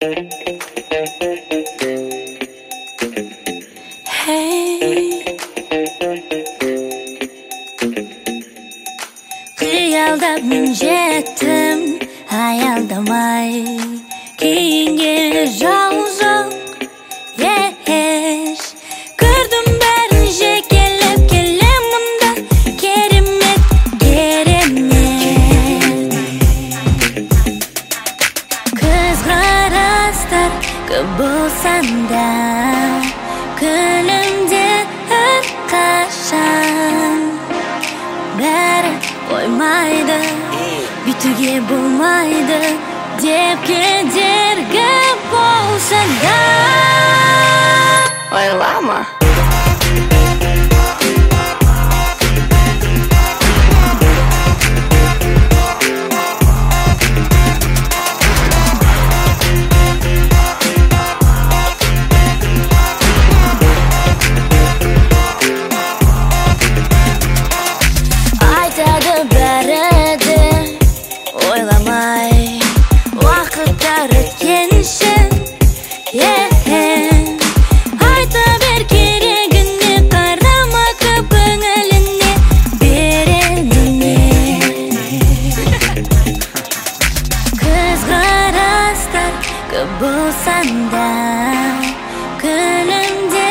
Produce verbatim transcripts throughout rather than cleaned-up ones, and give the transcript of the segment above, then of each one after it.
Kıyaldap minjettim hayaldamay keyinge жалжақ еш көрдім бәрін жекелеп келем мұнда керемет керемет көзқарастар көп болсан да күнімде әрқашан бәрі қоймайды бүйтуге болмайды деп кедергі болса да ойлама. Айтады бәрі де ойламай уақыттар өткенше айта бер керегіне қарама көп көңіліне бередіне көзқарастар көп болсан да күнімде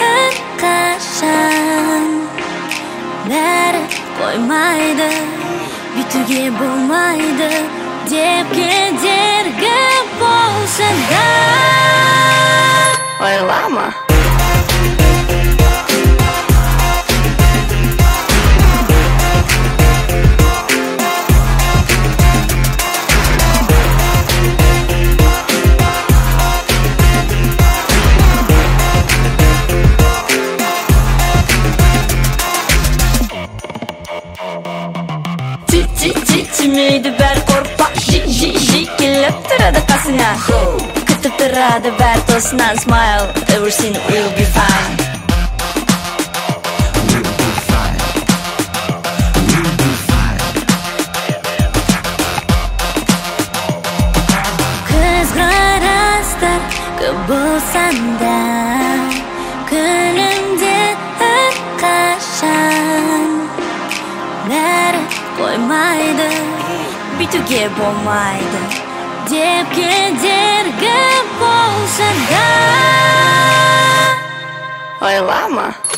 әрқашан бәрі қоймайды бүйтуге болмайды деп кедергі болса да ойлама. Тимейді бәр қорпақ жи-жи-жи келіп тұрады қасыңа күтіп тұрады бәр тосынан smile everything will be fine. Көзқарастар көп болсан да күнімде әрқашан бәрі қоймайды бүйтуге болмайды деп кедергі болса да ойлама.